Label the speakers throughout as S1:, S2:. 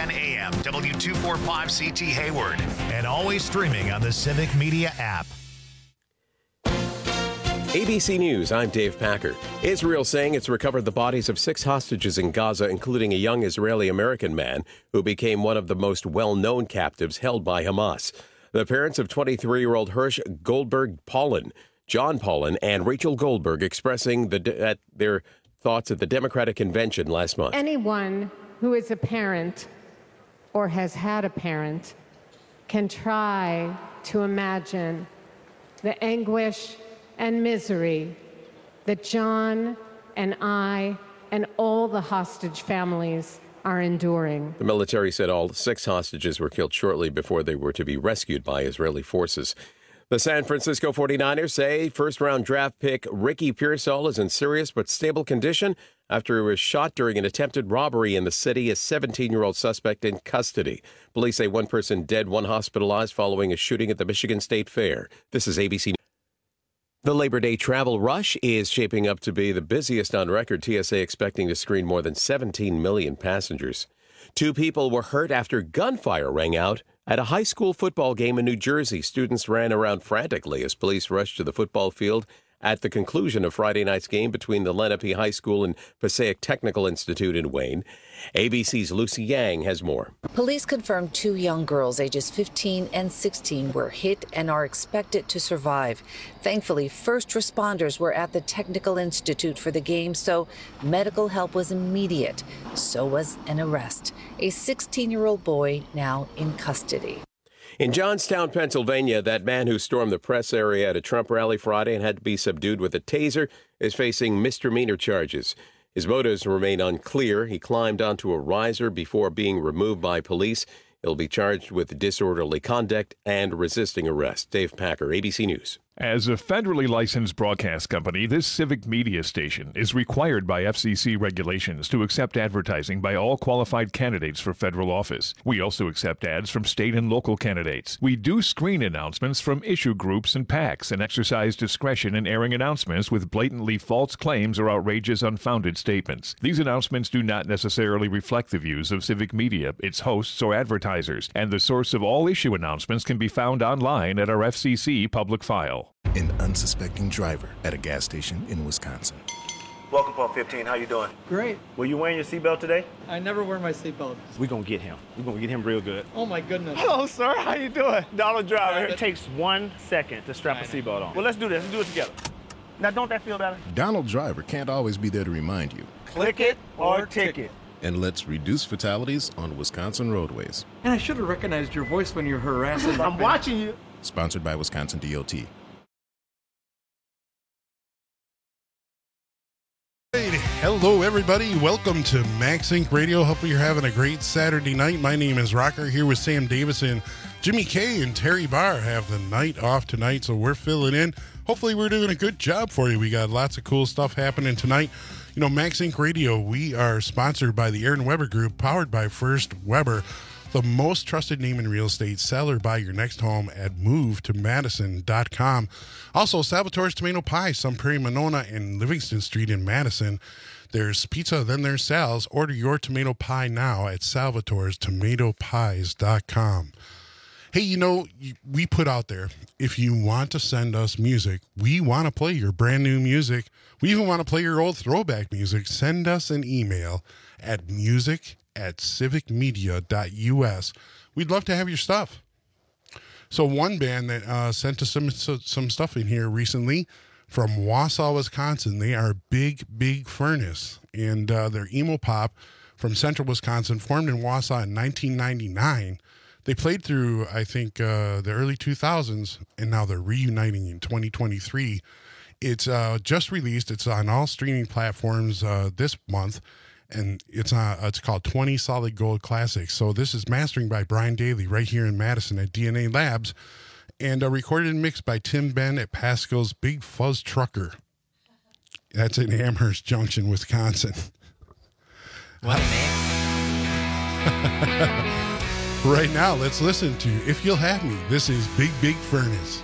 S1: 1210 AM, W245CT Hayward, and always streaming on the Civic Media app.
S2: ABC News, I'm Dave Packer. Israel saying it's recovered the bodies of 6 hostages in Gaza, including a young Israeli-American man who became one of the most well-known captives held by Hamas. The parents of 23-year-old Hirsch Goldberg Paulin, John Paulin, and Rachel Goldberg expressing their thoughts at the Democratic Convention last month.
S3: Anyone who is a parent or has had a parent can try to imagine the anguish and misery that John and I and all the hostage families are enduring.
S2: The military said all 6 hostages were killed shortly before they were to be rescued by Israeli forces. The San Francisco 49ers say first-round draft pick Ricky Pearsall is in serious but stable condition after he was shot during an attempted robbery in the city. A 17-year-old suspect in custody. Police say 1 person dead, 1 hospitalized following a shooting at the Michigan State Fair. This is ABC. The Labor Day travel rush is shaping up to be the busiest on record. TSA expecting to screen more than 17 million passengers. 2 people were hurt after gunfire rang out at a high school football game in New Jersey. Students ran around frantically as police rushed to the football field at the conclusion of Friday night's game between the Lenape High School and Passaic Technical Institute in Wayne. ABC's Lucy Yang has more.
S4: Police confirmed 2 young girls ages 15 and 16 were hit and are expected to survive. Thankfully, first responders were at the Technical Institute for the game, so medical help was immediate. So was an arrest. A 16-year-old boy now in custody.
S2: In Johnstown, Pennsylvania, that man who stormed the press area at a Trump rally Friday and had to be subdued with a taser is facing misdemeanor charges. His motives remain unclear. He climbed onto a riser before being removed by police. He'll be charged with disorderly conduct and resisting arrest. Dave Packer, ABC News.
S5: As a federally licensed broadcast company, this civic media station is required by FCC regulations to accept advertising by all qualified candidates for federal office. We also accept ads from state and local candidates. We do screen announcements from issue groups and PACs and exercise discretion in airing announcements with blatantly false claims or outrageous, unfounded statements. These announcements do not necessarily reflect the views of civic media, its hosts, or advertisers, and the source of all issue announcements can be found online at our FCC public file.
S6: An unsuspecting driver at a gas station in Wisconsin.
S7: Welcome, Pump 15. How you doing?
S8: Great.
S7: Were you wearing your seatbelt today?
S8: I never wear my seatbelt.
S7: We're going to get him. We're going to get him real good.
S8: Oh, my goodness.
S7: Hello, sir. How you doing? Donald Driver. It takes 1 second to strap a seatbelt on. Well, let's do this. Let's do it together. Now, don't that feel better?
S6: Donald Driver can't always be there to remind you.
S7: Click it or ticket.
S6: And let's reduce fatalities on Wisconsin roadways.
S8: And I should have recognized your voice when you're harassing.
S7: I'm watching you.
S6: Sponsored by Wisconsin DOT.
S9: Hello, everybody. Welcome to Max Inc. Radio. Hopefully you're having a great Saturday night. My name is Rocker, here with Sam Davison. Jimmy K and Terry Barr have the night off tonight, so we're filling in. Hopefully we're doing a good job for you. We got lots of cool stuff happening tonight. You know, Max Inc. Radio, we are sponsored by the Aaron Weber Group, powered by First Weber, the most trusted name in real estate. Sell or buy your next home at movetomadison.com. Also, Salvatore's Tomato Pie, Sun Prairie, Monona, and Livingston Street in Madison. There's pizza, then there's Sal's. Order your tomato pie now at salvatorestomatopies.com. Hey, you know, we put out there, if you want to send us music, we want to play your brand new music. We even want to play your old throwback music. Send us an email at music@civicmedia.us. We'd love to have your stuff. So one band that sent us some stuff in here recently from Wausau, Wisconsin, they are Big Furnace, and they're emo pop from central Wisconsin, formed in Wausau in 1999. They played through, I think, the early 2000s, and now they're reuniting in 2023. It's just released. It's on all streaming platforms this month, and it's called 20 Solid Gold Classics. So this is mastering by Brian Daly right here in Madison at DNA Labs, and recorded and mixed by Tim Ben at Pascal's Big Fuzz Trucker. That's in Amherst Junction, Wisconsin.
S10: What a name.
S9: Right now, let's listen to If You'll Have Me. This is Big Furnace.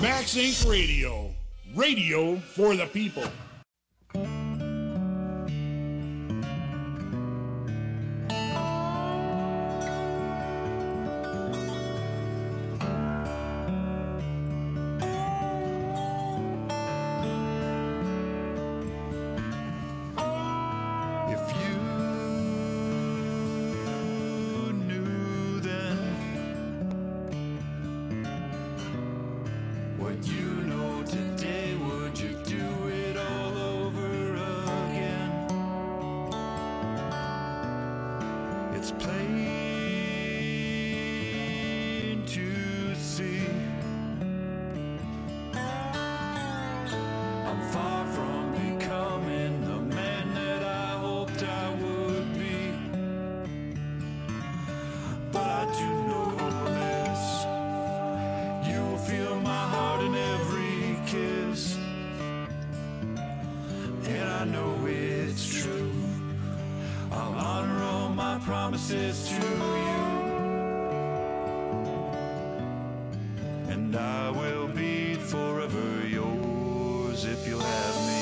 S11: Max Inc. Radio. Radio for the people.
S12: Promises to you, and I will be forever yours if you'll have me.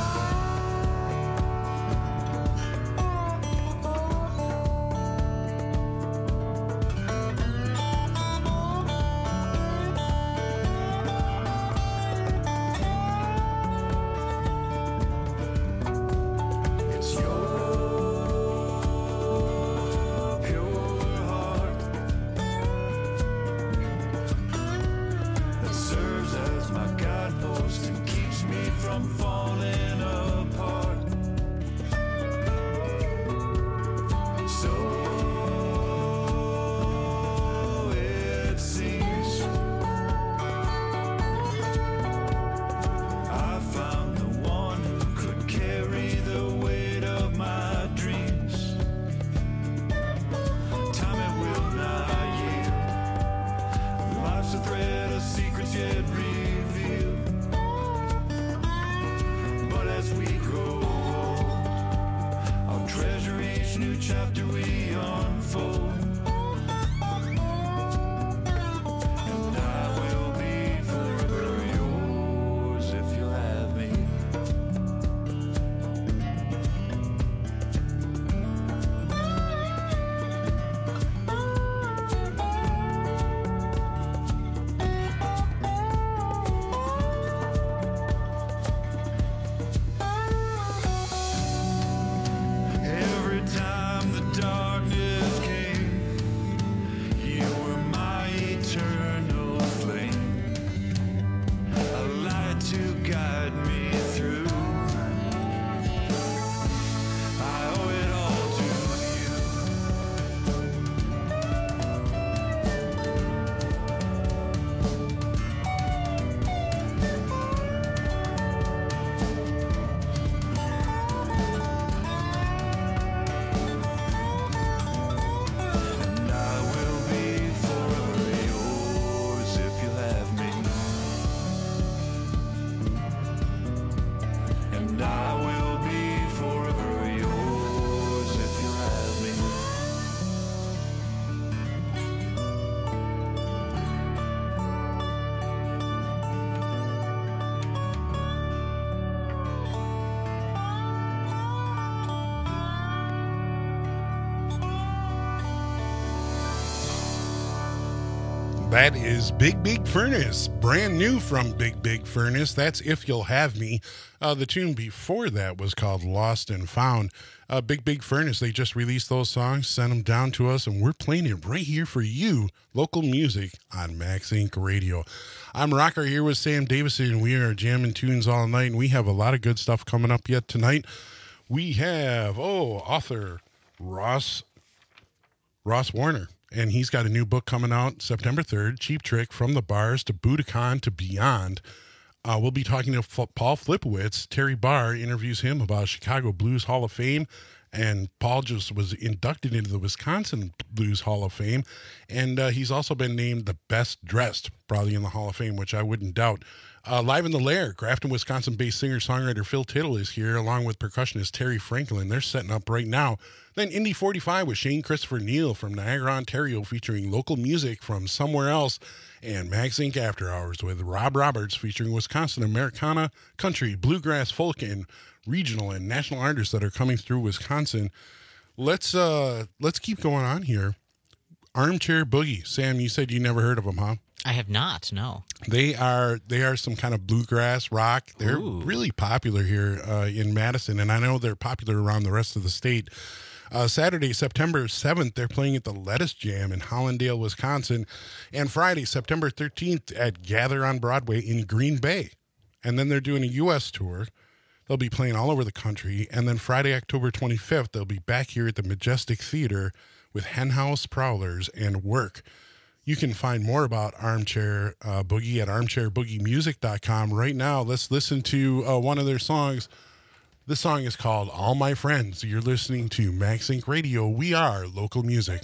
S9: That is Big Big Furnace, brand new from Big Big Furnace. That's If You'll Have Me. The tune before that was called Lost and Found. Big Big Furnace, they just released those songs, sent them down to us, and we're playing it right here for you, local music on Max Inc. Radio. I'm Rocker here with Sam Davison, and we are jamming tunes all night, and we have a lot of good stuff coming up yet tonight. We have, author Ross Warner. And he's got a new book coming out September 3rd, Cheap Trick, From the Bars to Budokan to Beyond. We'll be talking to Paul Flipowitz. Terry Barr interviews him about Chicago Blues Hall of Fame. And Paul just was inducted into the Wisconsin Blues Hall of Fame. And he's also been named the best dressed, probably in the Hall of Fame, which I wouldn't doubt. Live in the Lair, Grafton, Wisconsin-based singer-songwriter Phil Tittle is here, along with percussionist Terry Franklin. They're setting up right now. Then Indy 45 with Shane Christopher Neal from Niagara, Ontario, featuring local music from somewhere else. And Max Inc. After Hours with Rob Roberts, featuring Wisconsin Americana, country, bluegrass, folk, and regional and national artists that are coming through Wisconsin. Let's keep going on here. Armchair Boogie. Sam, you said you never heard of them, huh?
S10: I have not, no.
S9: They are some kind of bluegrass rock. They're really popular here in Madison, and I know they're popular around the rest of the state. Saturday, September 7th, they're playing at the Lettuce Jam in Hollandale, Wisconsin, and Friday, September 13th at Gather on Broadway in Green Bay. And then they're doing a U.S. tour. They'll be playing all over the country. And then Friday, October 25th, they'll be back here at the Majestic Theater with Henhouse Prowlers and Work. You can find more about Armchair Boogie at armchairboogiemusic.com. Right now, let's listen to one of their songs. This song is called All My Friends. You're listening to Max Inc. Radio. We are local music.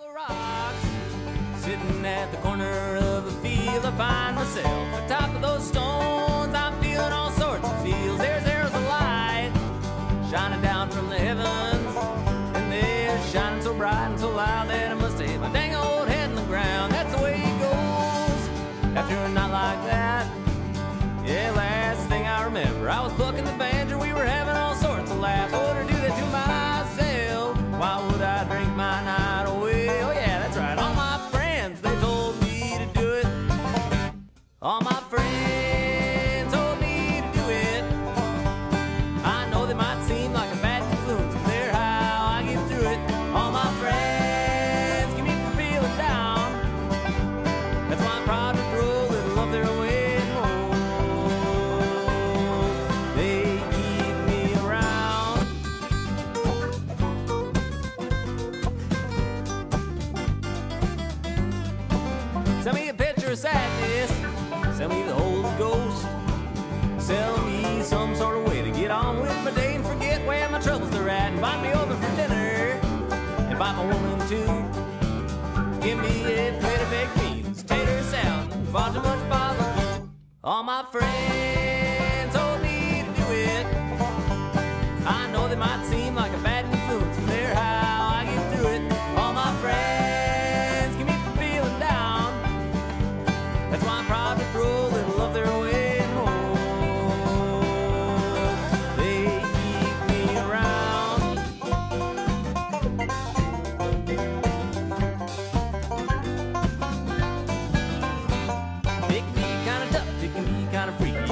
S13: Sitting at the corner of a field, I find myself on top of those stones. I'm feeling all sorts of feels. There's arrows of light shining down from the heavens, and they're shining so bright and so loud that I must have hit my dang old head in the ground. That's the way it goes after a night like that. Yeah, last thing I remember, I was bucking the banjo. We were having all sorts of laughs. I would do that to myself. Why would I drink my night away? Oh yeah, that's right. All my friends, they told me to do it. All my friends told me to do it. I know they might seem like a bad influence, but they're how I get through it. All my friends keep me from feeling down. That's why I'm proud to throw a little of their way. Send me a picture of sadness, send me the Holy Ghost. Sell me some sort of way to get on with my day and forget where my troubles are at. Invite me over for dinner, invite my woman too. Give me a plate of baked beans, tater salad, far too much bother. All my friends told me to do it. I know they might seem like a bad influence, but they're how I get through it. All my friends keep me from feeling down. That's why I'm proud to throw a little of their way home. They keep me around. They can be kind of tough, they can be kind of freaky.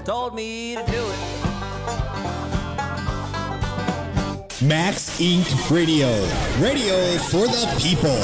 S13: told me to do it.
S14: Max Inc. Radio. Radio for the people.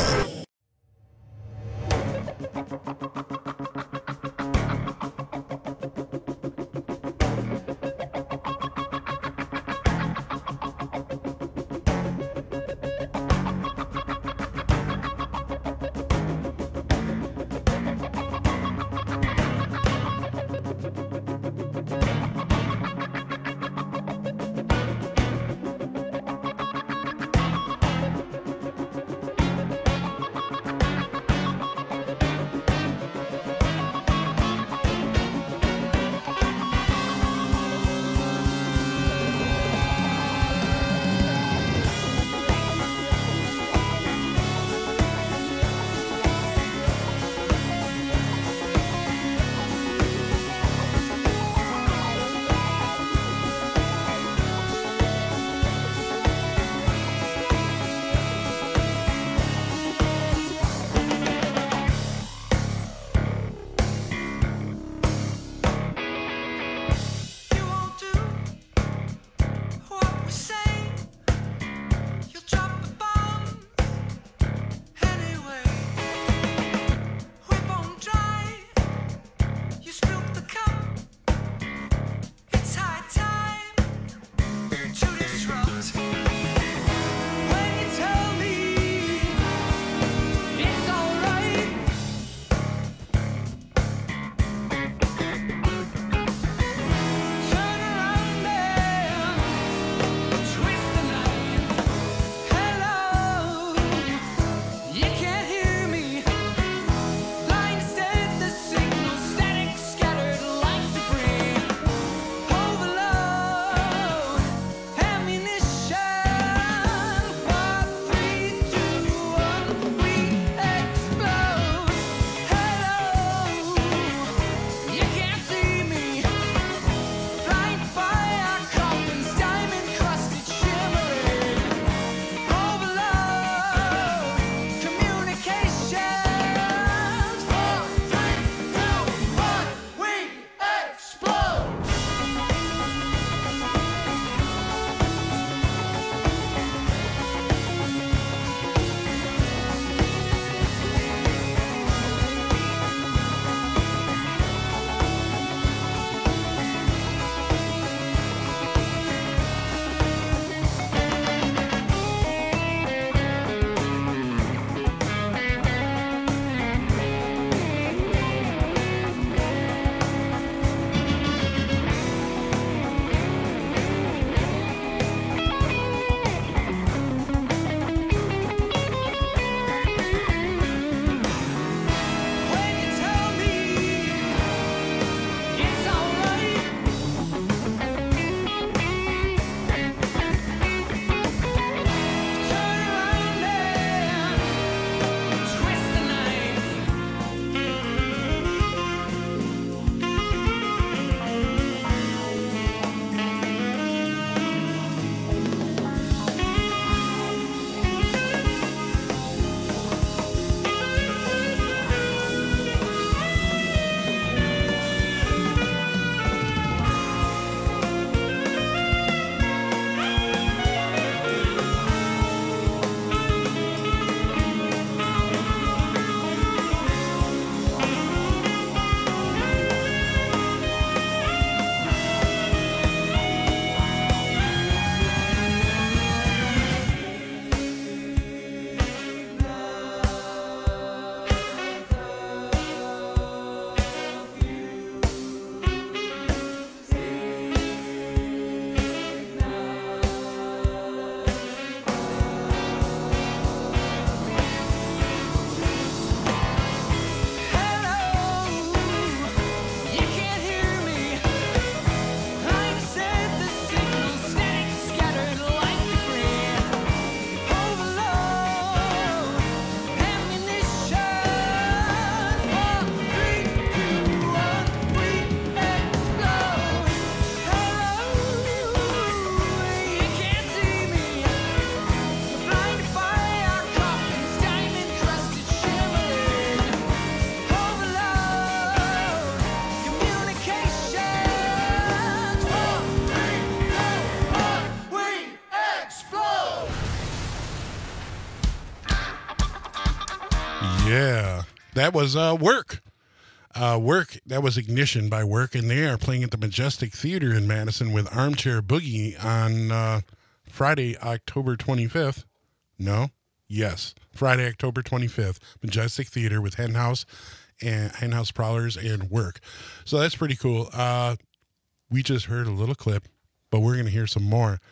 S9: Yeah. That was Work. Work, that was Ignition by Work, and they are playing at the Majestic Theater in Madison with Armchair Boogie on Friday, October 25th. No? Yes. Friday, October 25th. Majestic Theater with Henhouse Prowlers and Work. So that's pretty cool. We just heard a little clip, but we're going to hear some more.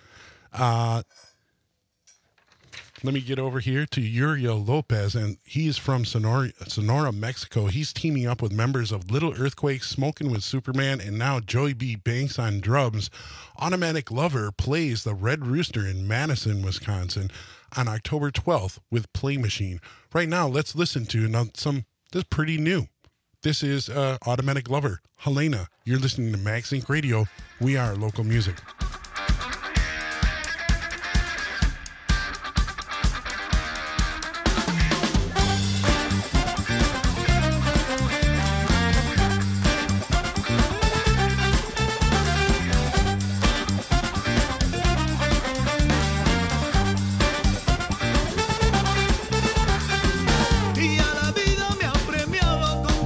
S9: Let me get over here to Uriel Lopez, and he's from Sonora, Mexico. He's teaming up with members of Little Earthquake, Smoking with Superman, and now Joey B. Banks on drums. Automatic Lover plays the Red Rooster in Madison, Wisconsin on October 12th with Play Machine. Right now, let's listen to this is pretty new. This is Automatic Lover. Helena, you're listening to Max Inc. Radio. We are local music.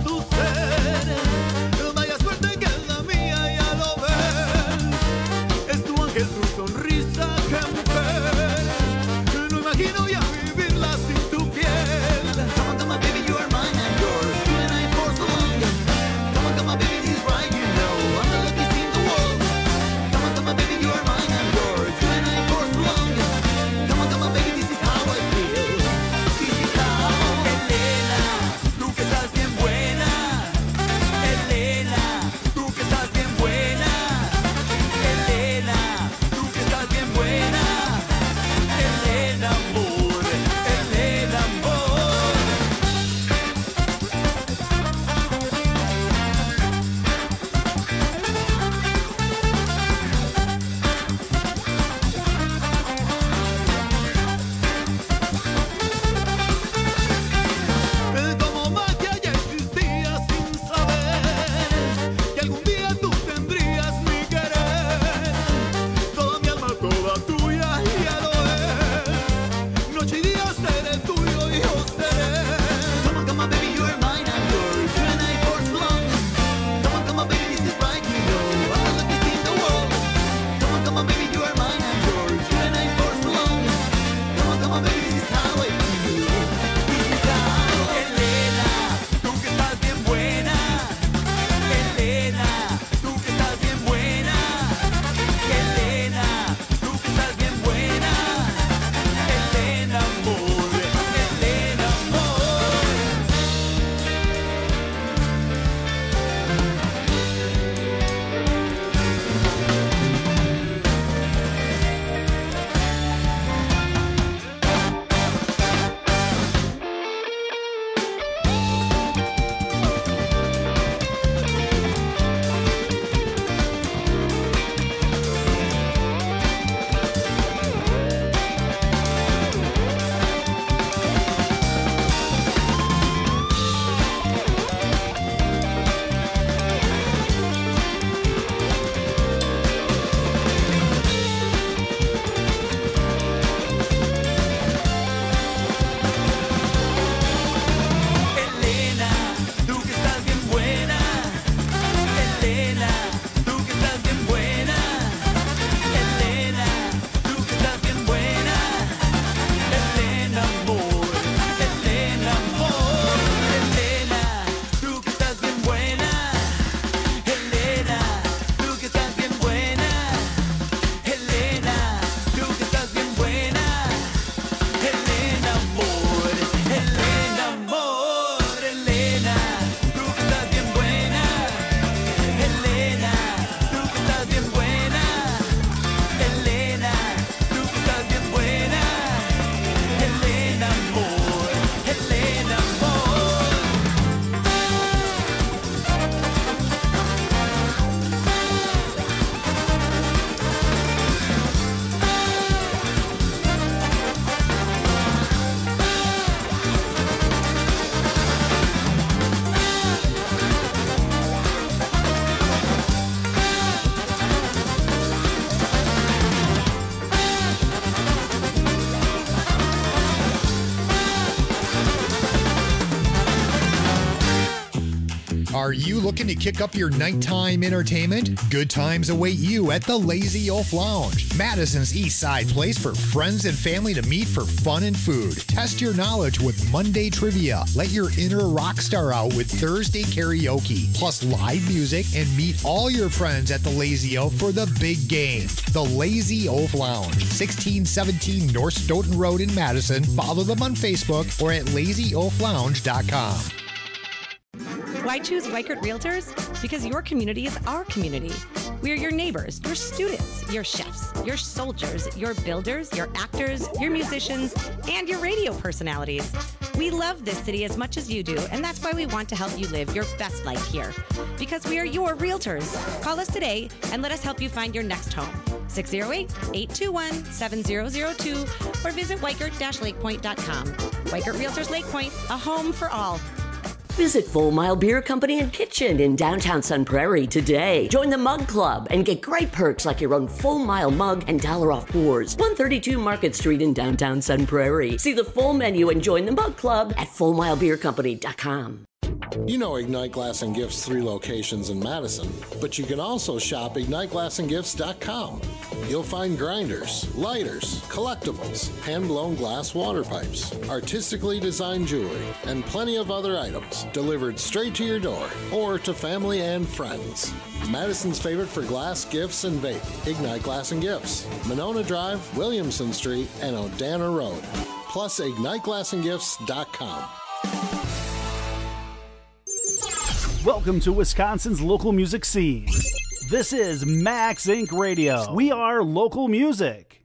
S15: Vaya suerte que es la mía, ya lo ves. Are you looking to kick up your nighttime entertainment? Good times await you at the Lazy Oaf Lounge, Madison's East Side place for friends and family to meet for fun and food. Test your knowledge with Monday trivia. Let your inner rock star out with Thursday karaoke, plus live music, and meet all your friends at the Lazy Oaf for the big game. The Lazy Oaf Lounge, 1617 North Stoughton Road in Madison. Follow them on Facebook or at lazyoaflounge.com.
S16: Why choose Weichert Realtors? Because your community is our community. We are your neighbors, your students, your chefs, your soldiers, your builders, your actors, your musicians, and your radio personalities. We love this city as much as you do, and that's why we want to help you live your best life here. Because we are your realtors. Call us today and let us help you find your next home. 608-821-7002 or visit Weichert-LakePoint.com. Weichert Realtors Lake Point, a home for all.
S17: Visit Full Mile Beer Company and Kitchen in downtown Sun Prairie today. Join the Mug Club and get great perks like your own Full Mile mug and $1 off pours. 132 Market Street in downtown Sun Prairie. See the full menu and join the Mug Club at FullMileBeerCompany.com.
S18: You know Ignite Glass and Gifts' 3 locations in Madison, but you can also shop IgniteGlassandGifts.com. You'll find grinders, lighters, collectibles, hand-blown glass water pipes, artistically designed jewelry, and plenty of other items delivered straight to your door or to family and friends. Madison's favorite for glass, gifts, and vape, Ignite Glass and Gifts, Monona Drive, Williamson Street, and Odana Road. Plus IgniteGlassandGifts.com.
S19: Welcome to Wisconsin's local music scene. This is Max Inc. Radio. We are local music.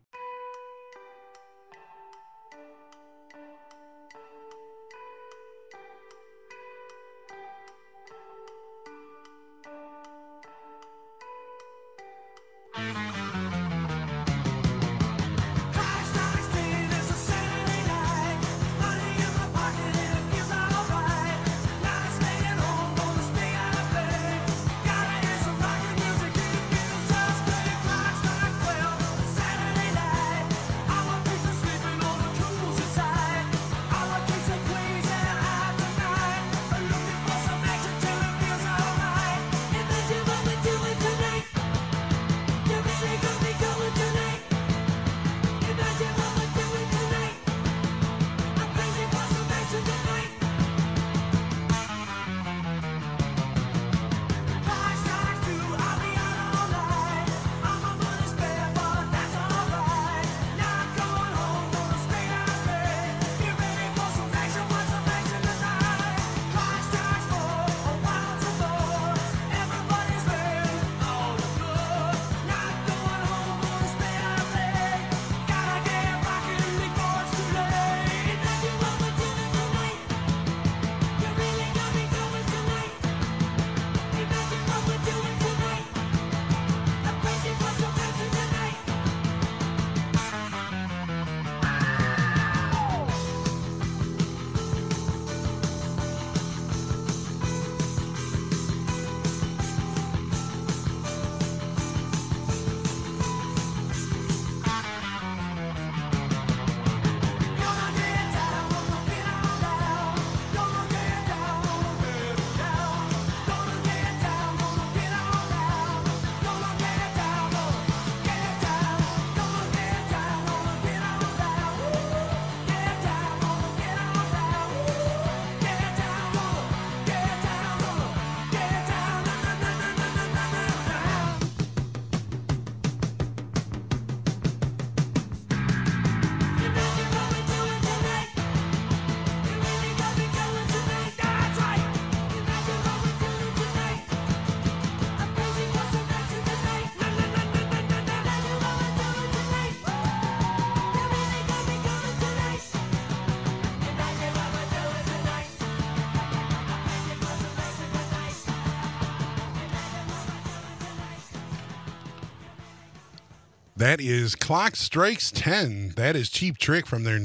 S9: That is Clock Strikes 10. That is Cheap Trick from their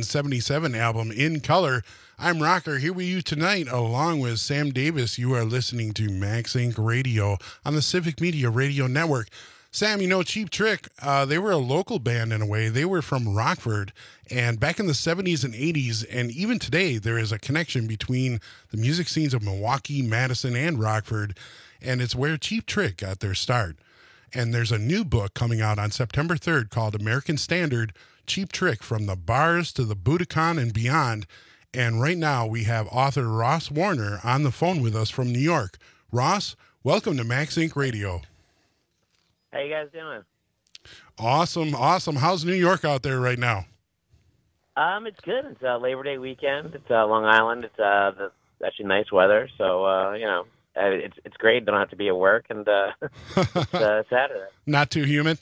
S9: 1977 album In Color. I'm Rocker, here with you tonight along with Sam Davis. You are listening to Max Inc. Radio on the Civic Media Radio Network. Sam, you know, Cheap Trick, they were a local band in a way. They were from Rockford, and back in the 70s and 80s, and even today, there is a connection between the music scenes of Milwaukee, Madison, and Rockford, and it's where Cheap Trick got their start. And there's a new book coming out on September 3rd called American Standard, Cheap Trick, From the Bars to the Budokan and Beyond. And right now, we have author Ross Warner on the phone with us from New York. Ross, welcome to Max Inc. Radio.
S20: How you guys doing?
S9: Awesome, awesome. How's New York out there right now?
S20: It's good. It's Labor Day weekend. It's Long Island. It's actually nice weather, so you know, it's great. Don't have to be at work, and it's Saturday.
S9: Not too humid?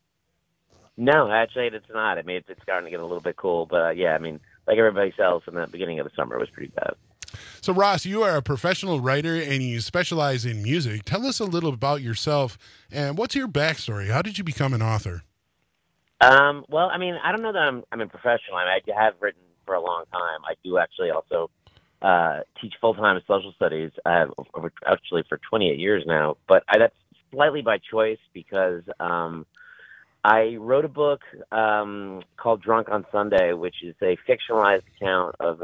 S20: No, actually, it's not. I mean, it's starting to get a little bit cool, but yeah, I mean, like everybody else in the beginning of the summer, it was pretty bad.
S9: So, Ross, you are a professional writer and you specialize in music. Tell us a little about yourself and what's your backstory? How did you become an author?
S20: Well, I mean, I don't know that I'm a professional. I mean, I have written for a long time. I do actually also teach full-time social studies. I have actually for 28 years now, but that's slightly by choice because I wrote a book called Drunk on Sunday, which is a fictionalized account of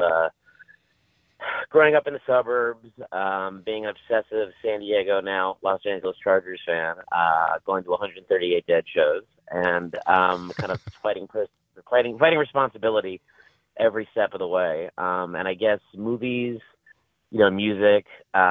S20: growing up in the suburbs, being an obsessive San Diego, now Los Angeles Chargers fan, going to 138 Dead shows, and kind of fighting responsibility every step of the way. And I guess movies, you know, music,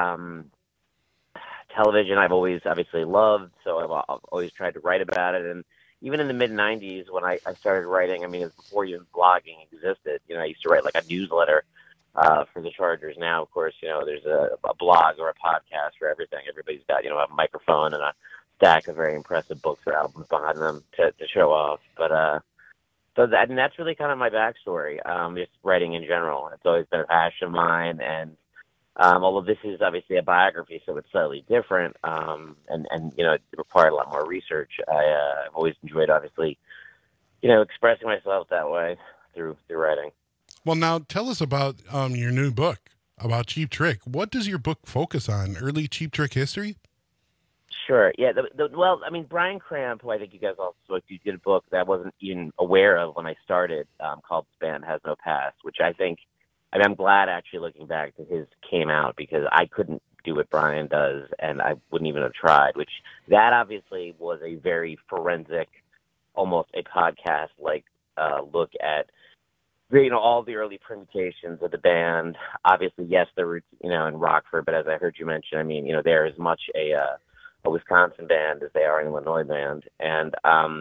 S20: television, I've always obviously loved, so I've always tried to write about it. And even in the mid-'90s when I started writing, I mean, it was before even blogging existed. You know, I used to write like a newsletter for the Chargers. Now, of course, you know, there's a blog or a podcast for everything. Everybody's got, you know, a microphone and a stack of very impressive books or albums behind them to show off. But and that's really kind of my backstory, just writing in general. It's always been a passion of mine, and although this is obviously a biography, so it's slightly different, and you know, it required a lot more research. I've always enjoyed, obviously, you know, expressing myself that way through writing.
S9: Well, now tell us about your new book about Cheap Trick. What does your book focus on? Early Cheap Trick history?
S20: Sure. Yeah. Well, I mean, Brian Cramp, who I think you guys also spoke to, did a book that I wasn't even aware of when I started, called This Band Has No Past, which I mean, I'm glad actually looking back that his came out because I couldn't do what Brian does, and I wouldn't even have tried, which that obviously was a very forensic, almost a podcast-like look at, you know, all the early permutations of the band. Obviously, yes, there were, you know, in Rockford, but as I heard you mention, I mean, you know, they're as much a Wisconsin band as they are an Illinois band. And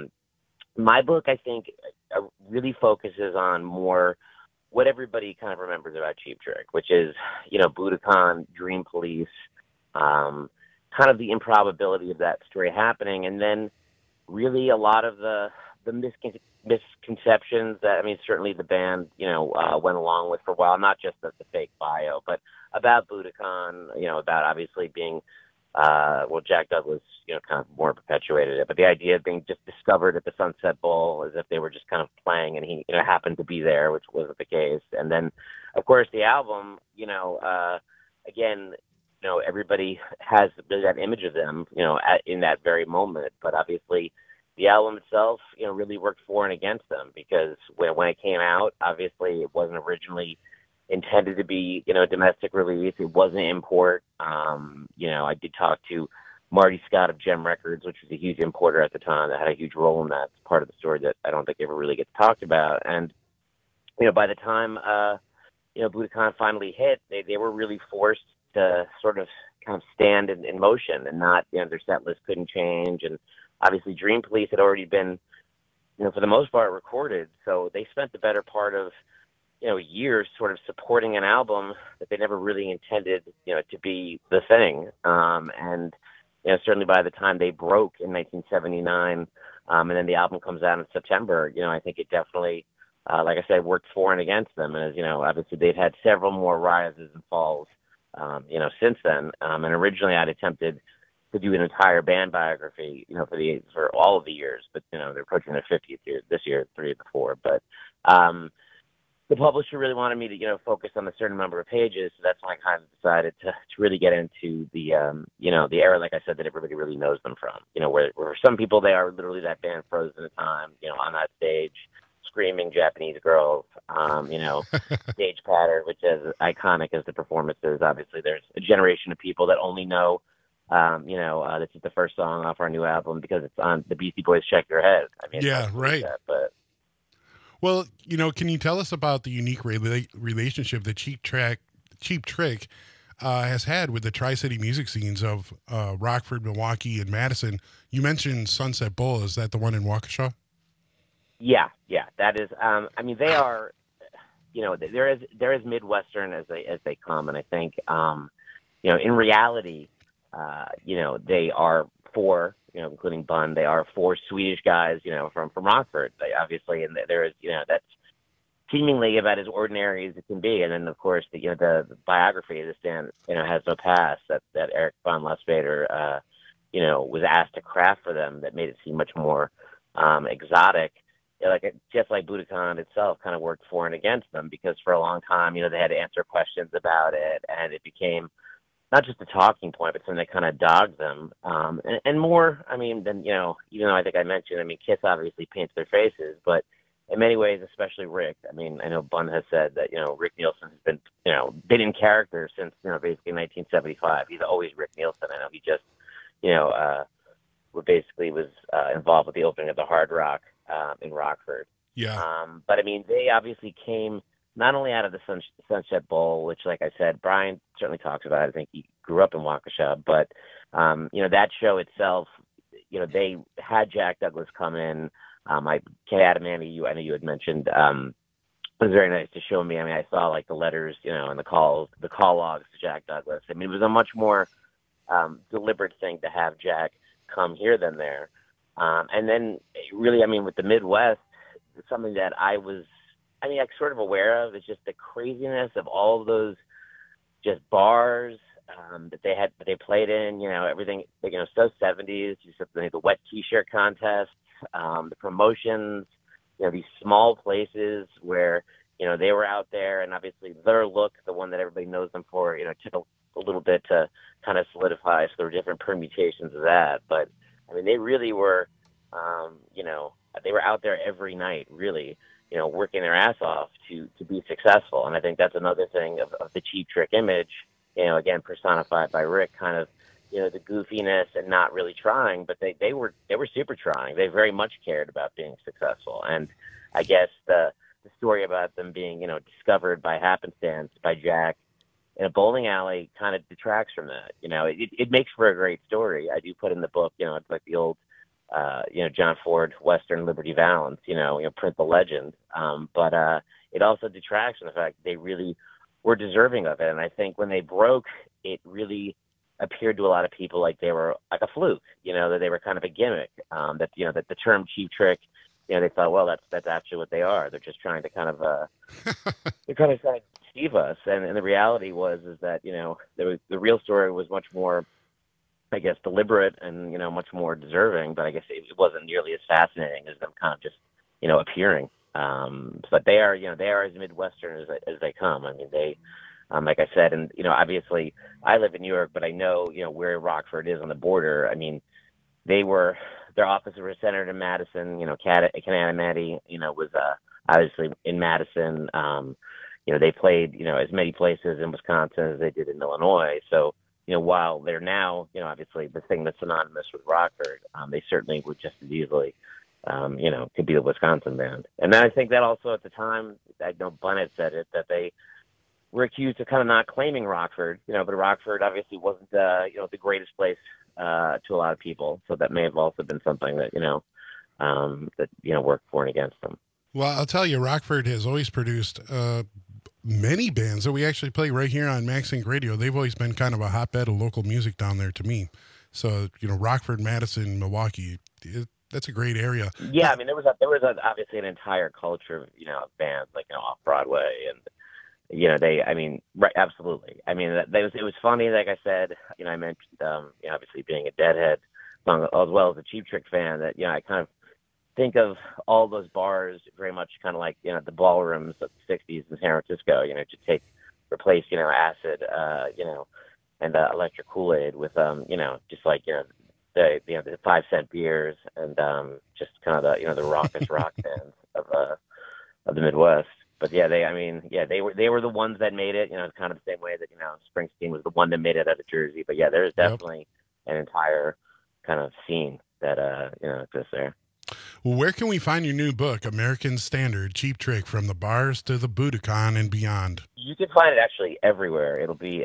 S20: my book, I think, really focuses on more what everybody kind of remembers about Cheap Trick, which is, you know, Budokan, Dream Police, kind of the improbability of that story happening, and then really a lot of the misconceptions that, I mean, certainly the band, you know, went along with for a while, not just the fake bio, but about Budokan, you know, about obviously being, well, Jack Douglas, you know, kind of more perpetuated it, but the idea of being just discovered at the Sunset Bowl as if they were just kind of playing and he, you know, happened to be there, which wasn't the case. And then, of course, the album, you know, again, you know, everybody has that image of them, you know, in that very moment, but obviously the album itself, you know, really worked for and against them because when it came out, obviously it wasn't originally intended to be, you know, domestic release. It wasn't import. You know, I did talk to Marty Scott of Gem Records, which was a huge importer at the time that had a huge role in that. It's part of the story that I don't think ever really gets talked about. And, you know, by the time, you know, Budokan finally hit, they were really forced to sort of kind of stand in motion and not, you know, their set list couldn't change. And obviously Dream Police had already been, you know, for the most part recorded. So they spent the better part of, you know, years sort of supporting an album that they never really intended, you know, to be the thing. And, you know, certainly by the time they broke in 1979, and then the album comes out in September, you know, I think it definitely, like I said, worked for and against them. And as you know, obviously they've had several more rises and falls, you know, since then. And originally I'd attempted to do an entire band biography, you know, for all of the years, but, you know, they're approaching their 50th year this year, 3 of the 4. But, the publisher really wanted me to, focus on a certain number of pages. So that's when I kind of decided to really get into the, the era, like I said, that everybody really knows them from. Where some people, they are literally that band frozen in time, on that stage, screaming Japanese girls, stage patter, which is iconic as the performances. Obviously, there's a generation of people that only know, this is the first song off our new album because it's on the Beastie Boys' Check Your Head. I mean,
S9: yeah, right.
S20: But
S9: well, can you tell us about the unique relationship that Cheap Trick has had with the Tri-City music scenes of Rockford, Milwaukee, and Madison? You mentioned Sunset Bowl. Is that the one in Waukesha?
S20: Yeah, that is. They are, they're as Midwestern as they come, and I think, in reality, they are four, including Bun, they are four Swedish guys, from Rockford. They obviously, and there is, that's seemingly about as ordinary as it can be. And then, of course, the biography of this band, has no past that Eric von Lustbader, was asked to craft for them that made it seem much more exotic. Just like Budokan itself kind of worked for and against them, because for a long time, they had to answer questions about it, and it became not just a talking point, but something that kind of dogged them. And more, than, even though I think I mentioned, Kiss obviously paints their faces, but in many ways, especially Rick. I know Bun has said that, Rick Nielsen has been in character since, basically 1975. He's always Rick Nielsen. I know he just, basically was involved with the opening of the Hard Rock in Rockford.
S9: Yeah.
S20: But they obviously came not only out of the Sunset Bowl, which, like I said, Brian certainly talks about it. I think he grew up in Waukesha, but that show itself, they had Jack Douglas come in. Kay Adamandi, I know you had mentioned, it was very nice to show me. I saw the letters, and the call logs to Jack Douglas. It was a much more deliberate thing to have Jack come here than there. And then really, with the Midwest, something that I was, sort of aware of is just the craziness of all of those just bars that they played in, everything, so 70s, just the wet T-shirt contest, the promotions, these small places where, they were out there, and obviously their look, the one that everybody knows them for, took a little bit to kind of solidify. So there were different permutations of that, but they really were, they were out there every night, really, working their ass off to be successful. And I think that's another thing of the Cheap Trick image, again, personified by Rick, kind of, the goofiness and not really trying, but they were super trying. They very much cared about being successful. And I guess the story about them being, discovered by happenstance by Jack in a bowling alley kind of detracts from that. It makes for a great story. I do put in the book, it's like the old, John Ford Western Liberty Valance, print the legend. But it also detracts from the fact they really were deserving of it. And I think when they broke, it really appeared to a lot of people like they were like a fluke, that they were kind of a gimmick, that the term Cheap Trick, they thought, well, that's actually what they are. They're just trying to kind of, they're kind of trying to deceive us. And the reality is that, the real story was much more, I guess, deliberate and, much more deserving, but I guess it wasn't nearly as fascinating as them kind of just, appearing. But they are as Midwestern as they come. They, like I said, and, obviously I live in New York, but I know, where Rockford is on the border. Their offices were centered in Madison, Kay Adamandi, was, obviously in Madison. They played, as many places in Wisconsin as they did in Illinois. So, while they're now, obviously the thing that's synonymous with Rockford, they certainly would just as easily, could be the Wisconsin band. And then I think that also at the time, I know Bun had said it, that they were accused of kind of not claiming Rockford, but Rockford obviously wasn't, the greatest place to a lot of people. So that may have also been something that, worked for and against them.
S9: Well, I'll tell you, Rockford has always produced many bands that we actually play right here on Max Inc. Radio. They've always been kind of a hotbed of local music down there to me. So, Rockford, Madison, Milwaukee, that's a great area.
S20: Yeah, there was obviously an entire culture of bands like off Broadway, and right, absolutely. It was funny, like I said. I mentioned obviously being a Deadhead, as well as a Cheap Trick fan. That I kind of think of all those bars very much kind of like, the ballrooms of the 60s in San Francisco, to replace, acid, and electric Kool-Aid with, just like, the 5-cent beers and just kind of the raucous rock bands of the Midwest. But yeah, they were the ones that made it, kind of the same way that, Springsteen was the one that made it out of Jersey. But yeah, there's definitely an entire kind of scene that, exists there.
S9: Well, where can we find your new book, American Standard, Cheap Trick, From the Bars to the Budokan and Beyond?
S20: You can find it actually everywhere. It'll be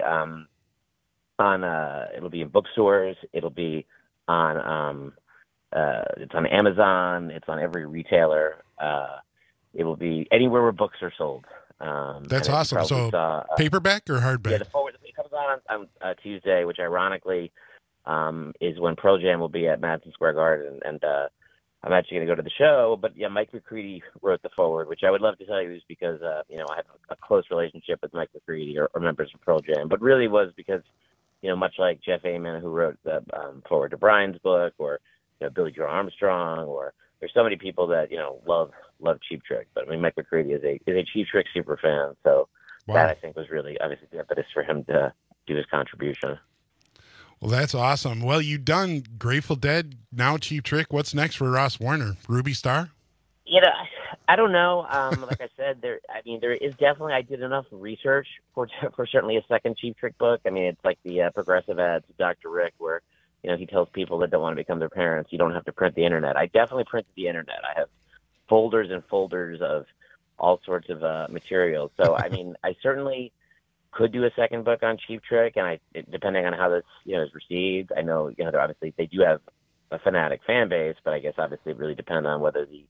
S20: it'll be in bookstores. It'll be on it's on Amazon. It's on every retailer. It will be anywhere where books are sold.
S9: That's awesome. So paperback or hardback?
S20: Yeah, the forward it comes on Tuesday, which ironically is when Pearl Jam will be at Madison Square Garden, and I'm actually going to go to the show. But yeah, Mike McCready wrote the forward, which I would love to tell you is because I have a close relationship with Mike McCready or members of Pearl Jam, but really was because much like Jeff Ament, who wrote the forward to Brian's book, or Billy Joe Armstrong, or there's so many people that love Cheap Trick. But I mean, Mike McCready is a Cheap Trick super fan, so that I think was really obviously the impetus for him to do his contribution.
S9: Well, that's awesome. Well, you've done Grateful Dead, now Cheap Trick. What's next for Ross Warner? Ruby Star?
S20: I don't know. Like I said, there is definitely, I did enough research for certainly a second Cheap Trick book. I mean, it's like the progressive ads of Dr. Rick, where, he tells people that don't want to become their parents, you don't have to print the internet. I definitely printed the internet. I have folders and folders of all sorts of materials. So, I mean, I certainly could do a second book on Cheap Trick, and depending on how this, is received. I know, obviously they do have a fanatic fan base, but I guess obviously it really depends on whether the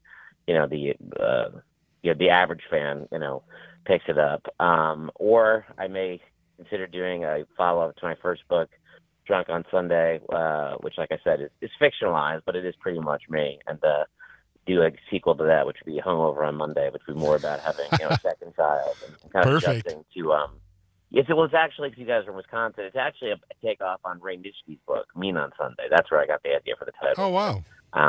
S20: average fan, picks it up. Or I may consider doing a follow-up to my first book, Drunk on Sunday, which, like I said, is fictionalized, but it is pretty much me. And do a sequel to that, which would be Hungover on Monday, which would be more about having, a second child and kind of adjusting to. It's actually, because you guys are in Wisconsin, it's actually a takeoff on Ray Nitschke's book, Mean on Sunday. That's where I got the idea for the title.
S9: Oh, wow.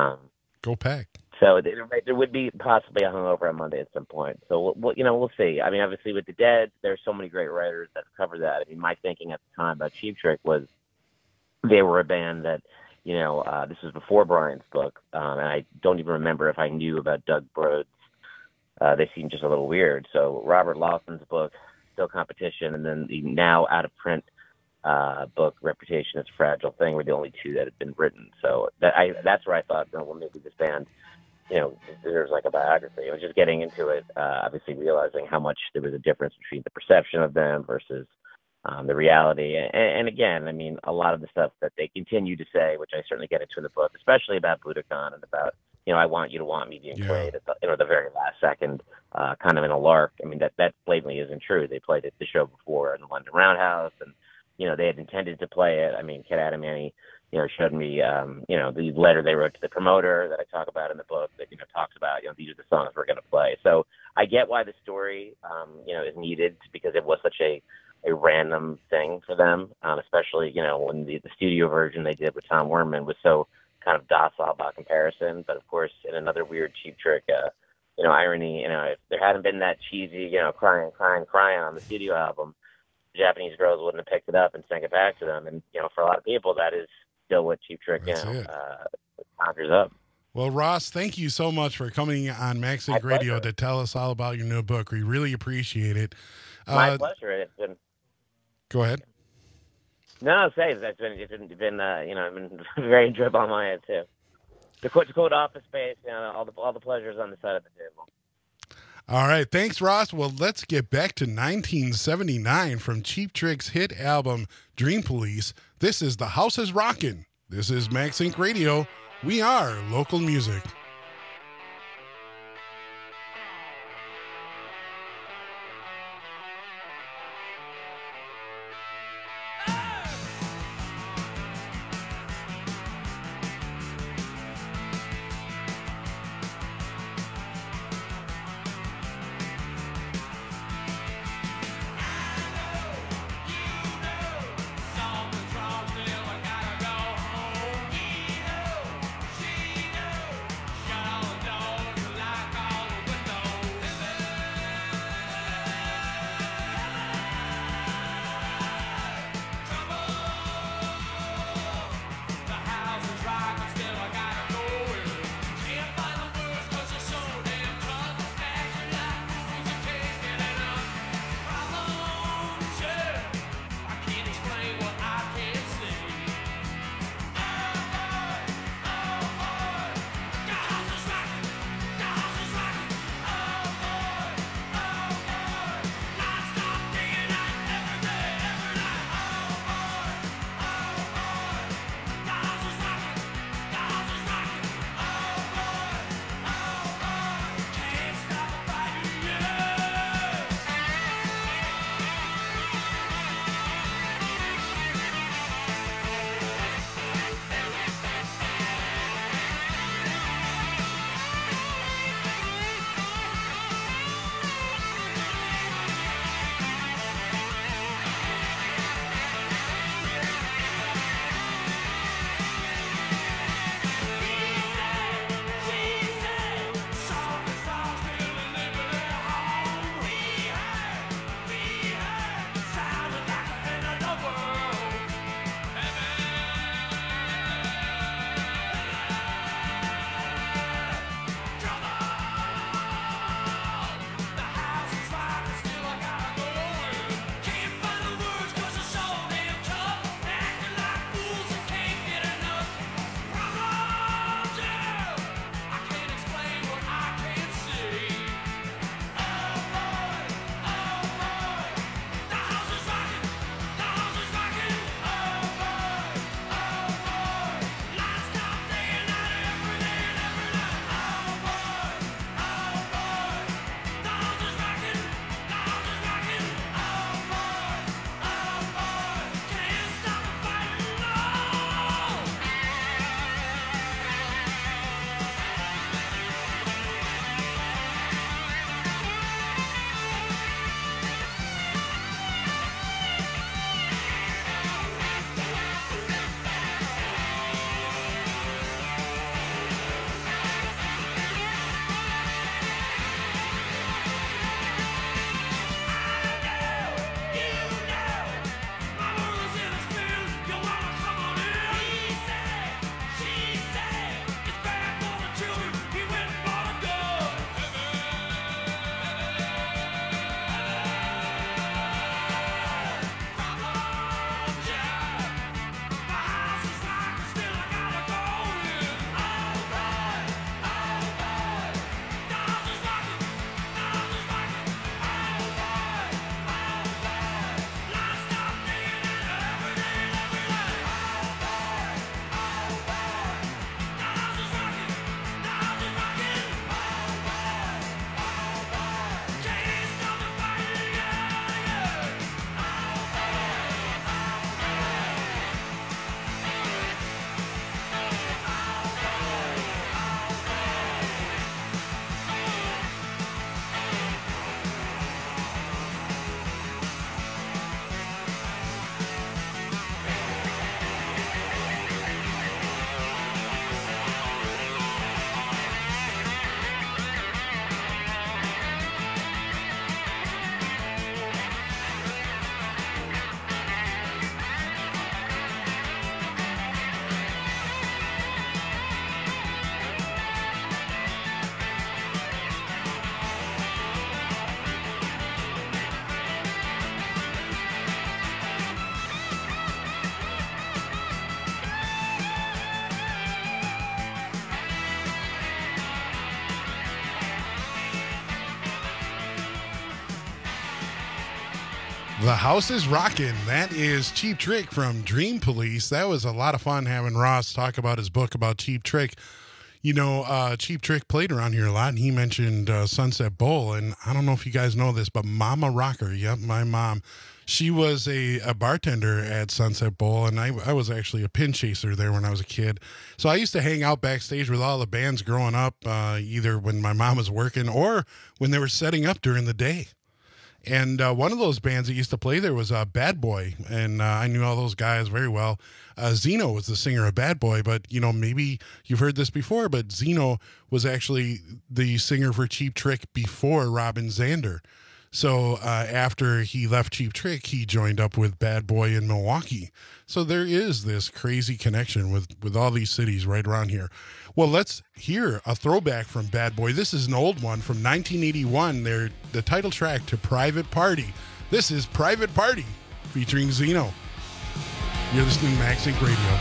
S9: Go Pack.
S20: So there would be possibly a Hungover on Monday at some point. So we'll see. I mean, obviously with the Dead, there's so many great writers that cover that. I mean, my thinking at the time about Cheap Trick was they were a band that, this was before Brian's book, and I don't even remember if I knew about Doug Broad's. They seemed just a little weird. So Robert Lawson's book, Still Competition, and then the now out of print book, Reputation is a Fragile Thing, were the only two that had been written. So that's where I thought, well, maybe this band, there's like a biography. I was just getting into it, obviously realizing how much there was a difference between the perception of them versus the reality. And again, I mean, a lot of the stuff that they continue to say, which I certainly get into in the book, especially about Budokan and about, I want you to want me being played at the very last second, kind of in a lark. I mean, that blatantly isn't true. They played it the show before in the London Roundhouse, and, they had intended to play it. I mean, Kid Adamany, showed me, the letter they wrote to the promoter that I talk about in the book that, talks about, these are the songs we're going to play. So I get why the story, is needed, because it was such a random thing for them, especially, when the studio version they did with Tom Werman was so kind of docile by comparison. But of course, in another weird Cheap Trick, irony, if there hadn't been that cheesy, crying on the studio album, Japanese girls wouldn't have picked it up and sang it back to them. And, for a lot of people, that is still what Cheap Trick, conjures up.
S9: Well, Ross, thank you so much for coming on Max Inc. Radio to tell us all about your new book. We really appreciate it.
S20: My pleasure. It's been.
S9: Go ahead.
S20: No, it's been very enjoyable on my end too. To quote Office Space, all the pleasures on the side of the table.
S9: All right, thanks, Ross. Well, let's get back to 1979 from Cheap Trick's hit album Dream Police. This is The House Is Rockin'. This is Max Inc. Radio. We are local music. The house is rocking. That is Cheap Trick from Dream Police. That was a lot of fun having Ross talk about his book about Cheap Trick. You know, Cheap Trick played around here a lot, and he mentioned Sunset Bowl. And I don't know if you guys know this, but Mama Rocker, yep, my mom, she was a bartender at Sunset Bowl, and I was actually a pin chaser there when I was a kid. So I used to hang out backstage with all the bands growing up, either when my mom was working or when they were setting up during the day. And one of those bands that used to play there was Bad Boy, and I knew all those guys very well. Zeno was the singer of Bad Boy, but, you know, maybe you've heard this before, but Zeno was actually the singer for Cheap Trick before Robin Zander. So after he left Cheap Trick, he joined up with Bad Boy in Milwaukee. So there is this crazy connection with all these cities right around here. Well, let's hear a throwback from Bad Boy. This is an old one from 1981. They're the title track to Private Party. This is Private Party featuring Zeno. You're listening to Max Inc. Radio.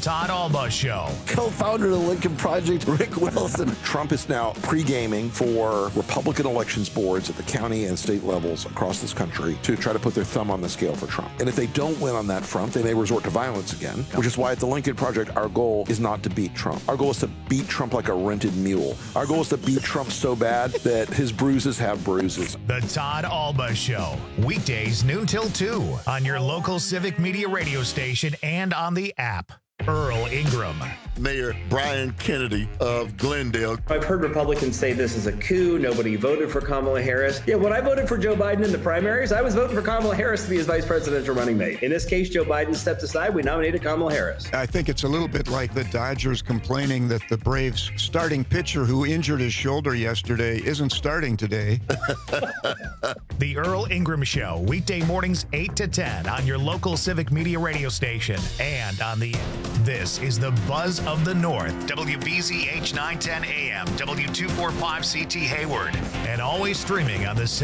S1: Todd Alba Show.
S21: Co-founder of the Lincoln Project, Rick Wilson.
S22: Trump is now pre-gaming for Republican elections boards at the county and state levels across this country to try to put their thumb on the scale for Trump. And if they don't win on that front, they may resort to violence again, which is why at the Lincoln Project, our goal is not to beat Trump. Our goal is to beat Trump like a rented mule. Our goal is to beat Trump so bad that his bruises have bruises.
S1: The Todd Alba Show. Weekdays noon till 2 on your local Civic Media radio station and on the app. Earl Ingram.
S23: Mayor Brian Kennedy of Glendale.
S24: I've heard Republicans say this is a coup. Nobody voted for Kamala Harris. Yeah, when I voted for Joe Biden in the primaries, I was voting for Kamala Harris to be his vice presidential running mate. In this case, Joe Biden stepped aside. We nominated Kamala Harris.
S25: I think it's a little bit like the Dodgers complaining that the Braves starting pitcher who injured his shoulder yesterday isn't starting today.
S1: The Earl Ingram Show, weekday mornings 8 to 10 on your local Civic Media radio station and on the... This is the Buzz of the North, WBZH 910 AM, W245CT Hayward, and always streaming on the